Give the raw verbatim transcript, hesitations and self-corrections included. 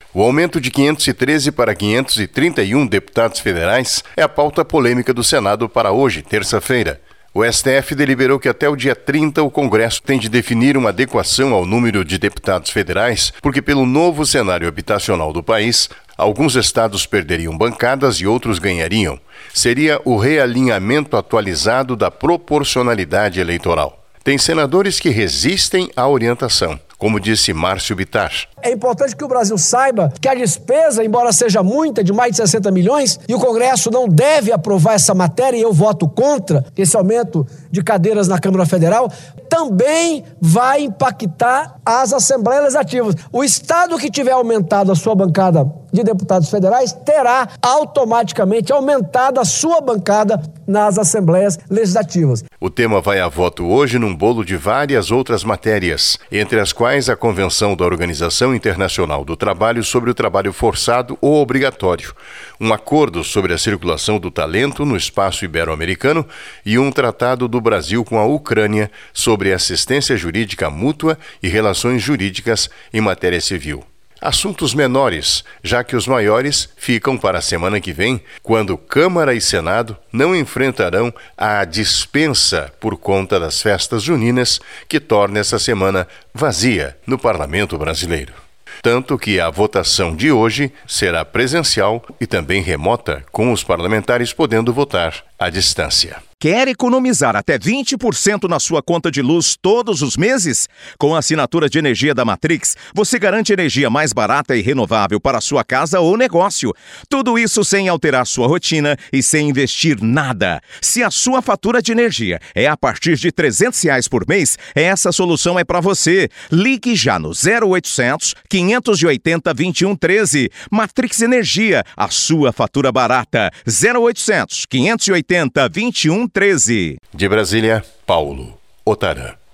O aumento de quinhentos e treze para quinhentos e trinta e um deputados federais é a pauta polêmica do Senado para hoje, terça-feira. O S T F deliberou que até o dia trinta o Congresso tem de definir uma adequação ao número de deputados federais, porque pelo novo cenário habitacional do país, alguns estados perderiam bancadas e outros ganhariam. Seria o realinhamento atualizado da proporcionalidade eleitoral. Tem senadores que resistem à orientação, como disse Márcio Bittar. É importante que o Brasil saiba que a despesa, embora seja muita, de mais de sessenta milhões, e o Congresso não deve aprovar essa matéria, e eu voto contra esse aumento de cadeiras na Câmara Federal, também vai impactar as Assembleias Legislativas. O Estado que tiver aumentado a sua bancada de deputados federais terá automaticamente aumentado a sua bancada nas Assembleias Legislativas. O tema vai a voto hoje num bolo de várias outras matérias, entre as quais a Convenção da Organização Internacional do Trabalho sobre o trabalho forçado ou obrigatório, um acordo sobre a circulação do talento no espaço ibero-americano e um tratado do Brasil com a Ucrânia sobre assistência jurídica mútua e relações jurídicas em matéria civil. Assuntos menores, já que os maiores ficam para a semana que vem, quando Câmara e Senado não enfrentarão a dispensa por conta das festas juninas, que torna essa semana vazia no Parlamento Brasileiro. Tanto que a votação de hoje será presencial e também remota, com os parlamentares podendo votar à distância. Quer economizar até vinte por cento na sua conta de luz todos os meses? Com a assinatura de energia da Matrix, você garante energia mais barata e renovável para a sua casa ou negócio. Tudo isso sem alterar sua rotina e sem investir nada. Se a sua fatura de energia é a partir de trezentos reais por mês, essa solução é para você. Ligue já no zero oitocentos, quinhentos e oitenta, vinte e um treze. Matrix Energia, a sua fatura barata. zero oitocentos, quinhentos e oitenta, vinte e um treze. De Brasília, Paulo Otarã.